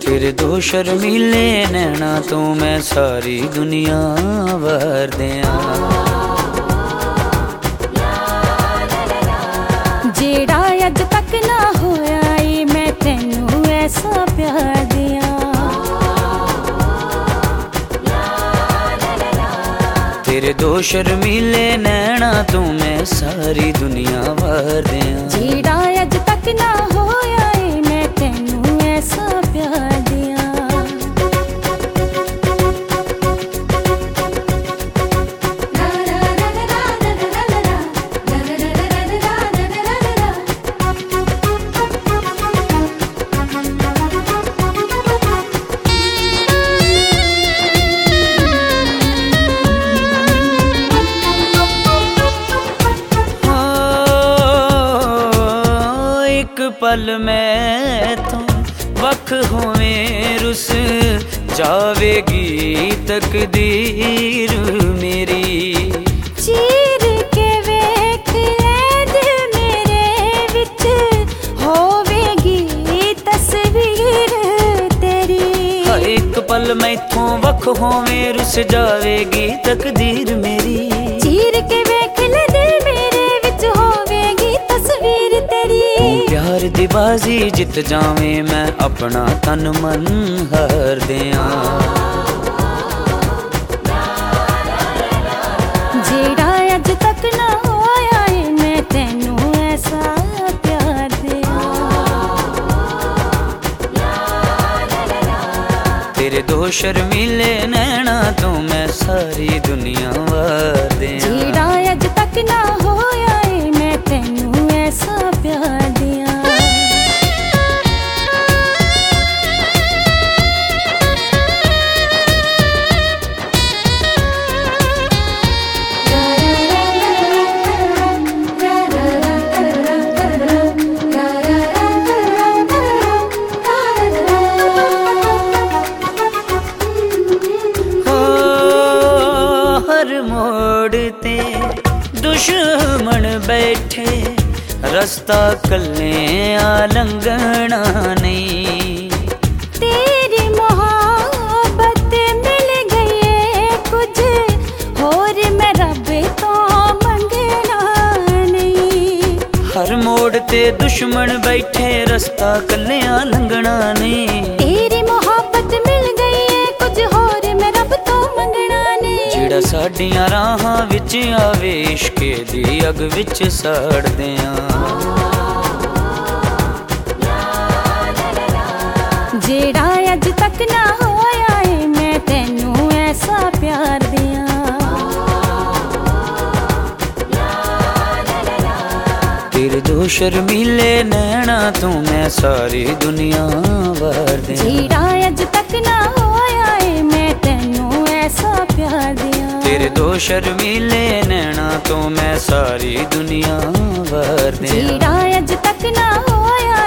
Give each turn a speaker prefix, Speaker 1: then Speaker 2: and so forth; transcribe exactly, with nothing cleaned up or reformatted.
Speaker 1: तेरे दो शर्मीले नैना तो मैं सारी दुनिया वार दियां।
Speaker 2: जेड़ा अज तक ना होया ई मैं तेनू ऐसा प्यार दियां।
Speaker 1: तेरे दो शर्मीले नैना तो मैं सारी दुनिया वार दियां।
Speaker 2: जेड़ा अज तक ना होया ई मैं तेनू ऐसा प्यार दियां।
Speaker 1: पल मैं तो वख होवें रुस जावेगी तकदीर मेरी।
Speaker 2: चीर के वेख ऐद मेरे विच होवेगी तस्वीर तेरी।
Speaker 1: एक पल मैथों वख होवें रुस जावेगी तकदीर मेरी।
Speaker 2: चीर के वेख ले दिल मेरे विच होवेगी तस्वीर तेरी।
Speaker 1: प्यार दी बाजी जित जावें मैं अपना तन मन हार दियां।
Speaker 2: जेड़ा अज तक ना होया है मैं तेनू ऐसा प्यार दियां।
Speaker 1: तेरे दो शर्मीले नैना तो मैं सारी दुनिया वार दियां।
Speaker 2: जेड़ा अज तक ना होया है मैं तेनू ऐसा प्यार दियां।
Speaker 1: मोड़ते दुश्मन बैठे रास्ता कल्ले लंघना नहीं।
Speaker 2: तेरी मोहब्बत मिल गई है कुछ होर मैं रब तो मंगना नहीं।
Speaker 1: हर मोड़ ते दुश्मन बैठे रास्ता कल्ले लंघना नहीं।
Speaker 2: तेरी मोहब्बत मिल गई है कुछ होर मैं रब तो मंगना नहीं।
Speaker 1: जेड़ा साडियां राहां विच आवे इश्के दी अग विच सड़ दियां।
Speaker 2: जेड़ा अज तक ना होया है मैं तेनू ऐसा प्यार दियां।
Speaker 1: तेरे दो शर्मीले नैना तो मैं सारी दुनिया वार दियां।
Speaker 2: जेड़ा अज तक ना होया है मैं तेनू ऐसा प्यार दियां।
Speaker 1: तेरे दो शर्मीले नैना तो मैं सारी दुनिया वार दियां।
Speaker 2: जेड़ा अज तक ना होया